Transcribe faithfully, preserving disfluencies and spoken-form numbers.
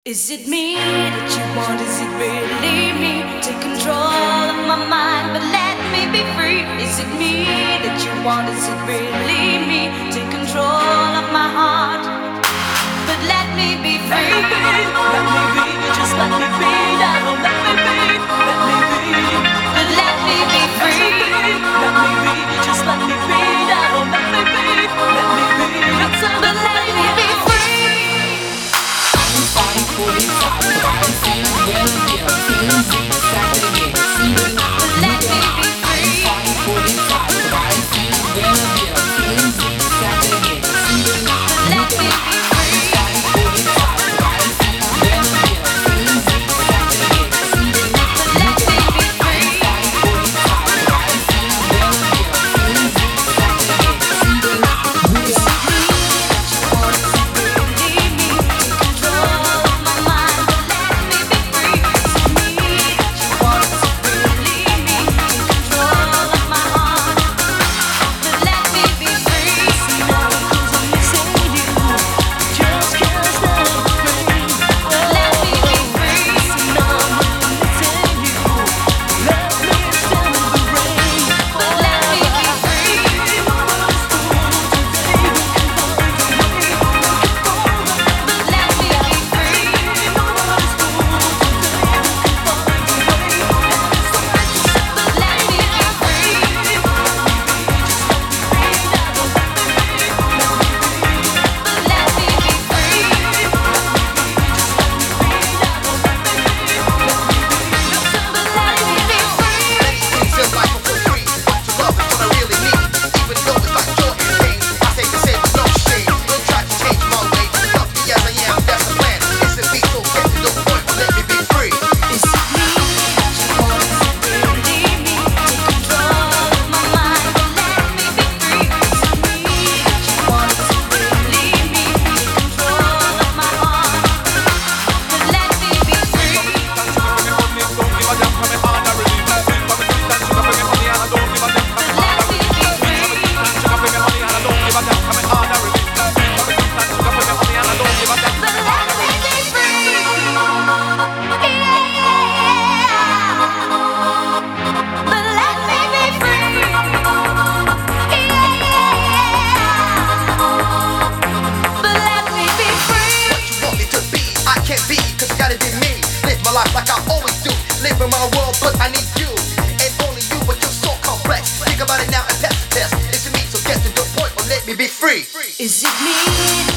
Is it me that you want? Is it really me? Take control of my mind, but let me be free. Is it me that you want? Is it really me? Take control of my heart, but let me be free. Let me be, just let me be. Now let me be, let me be, but let me be free. Let me be, just let me be. Now let me be, let me be, but let me be free. Life like I always do, live in my world, but I need you, and only you. But you're so complex. Think about it now and pass the test. It's me, so get to the point, or let me be free. Is it me?